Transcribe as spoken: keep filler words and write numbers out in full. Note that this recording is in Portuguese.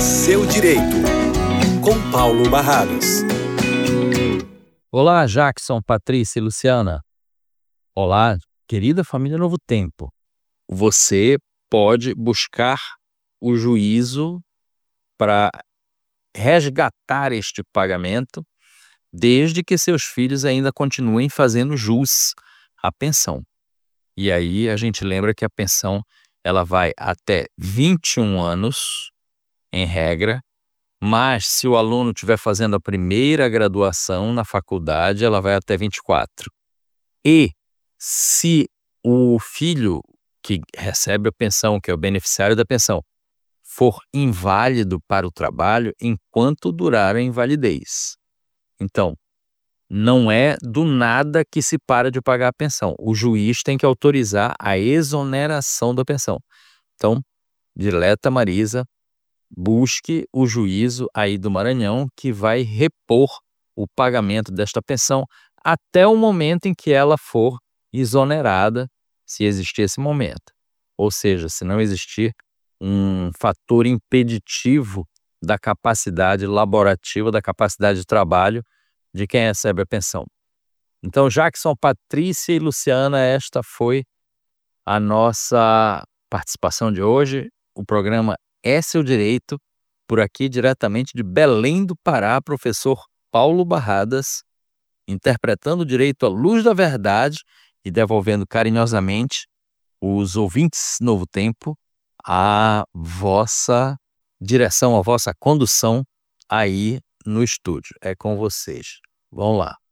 Seu Direito, com Paulo Barradas. Olá, Jackson, Patrícia e Luciana. Olá, querida família Novo Tempo. Você pode buscar o juízo para resgatar este pagamento, desde que seus filhos ainda continuem fazendo jus à pensão. E aí a gente lembra que a pensão ela vai até vinte e um anos, em regra, mas se o aluno estiver fazendo a primeira graduação na faculdade, ela vai até vinte e quatro. E se o filho que recebe a pensão, que é o beneficiário da pensão, for inválido para o trabalho enquanto durar a invalidez. Então, não é do nada que se para de pagar a pensão. O juiz tem que autorizar a exoneração da pensão. Então, dileta Marisa, busque o juízo aí do Maranhão que vai repor o pagamento desta pensão até o momento em que ela for exonerada, se existir esse momento. Ou seja, se não existir um fator impeditivo da capacidade laborativa, da capacidade de trabalho de quem recebe a pensão. Então, Jackson, Patrícia e Luciana, esta foi a nossa participação de hoje. O programa É Seu Direito, por aqui diretamente de Belém do Pará, professor Paulo Barradas, interpretando o direito à luz da verdade e devolvendo carinhosamente os ouvintes Novo Tempo a vossa direção, a vossa condução aí no estúdio. É com vocês. Vamos lá.